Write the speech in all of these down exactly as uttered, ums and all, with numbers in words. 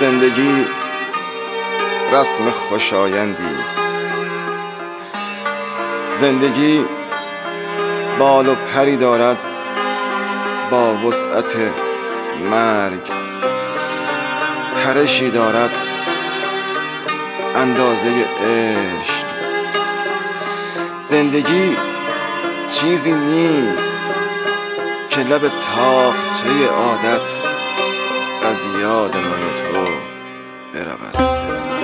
زندگی رسم خوشایندی است. زندگی بال و پری دارد با وسعت مرگ، پرشی دارد اندازه عشق. زندگی چیزی نیست که لب تاقچه عادت از یاد من و تو برود.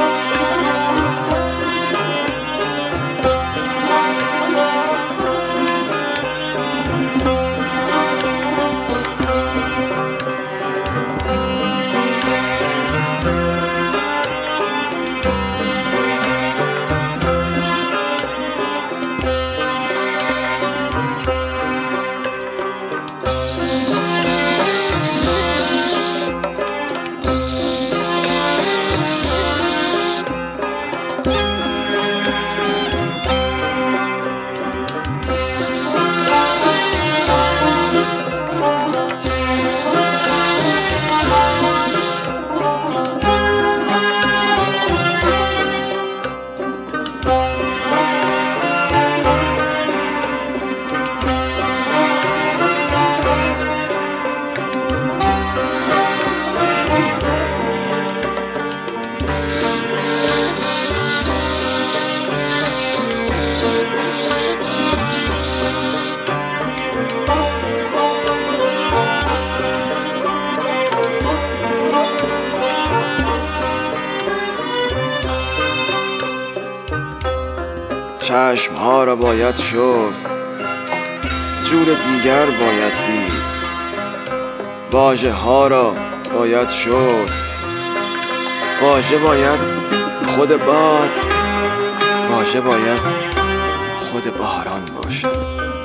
چشمها را باید شست، جور دیگر باید دید. واژه ها را باید شست، واژه باید خود باد، واژه باید خود باران باشد.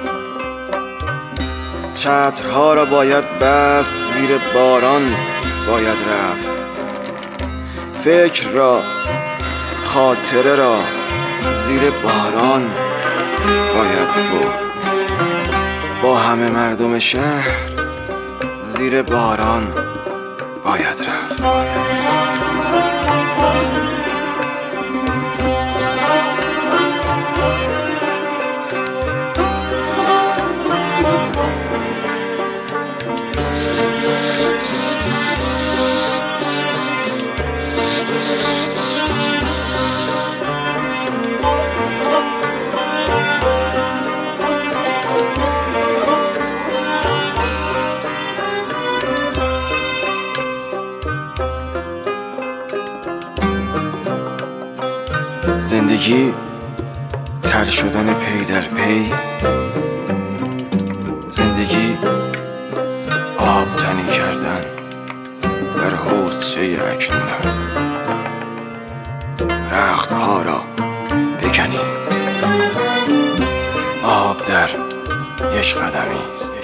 چترها را باید بست، زیر باران باید رفت. فکر را، خاطره را زیر باران باید بود. با همه مردم شهر زیر باران باید رفت. زندگی تر شدن پی در پی، زندگی آب تنی کردن در حوضچه اکنون است. رختها را بکنی، آب در یک قدمی است.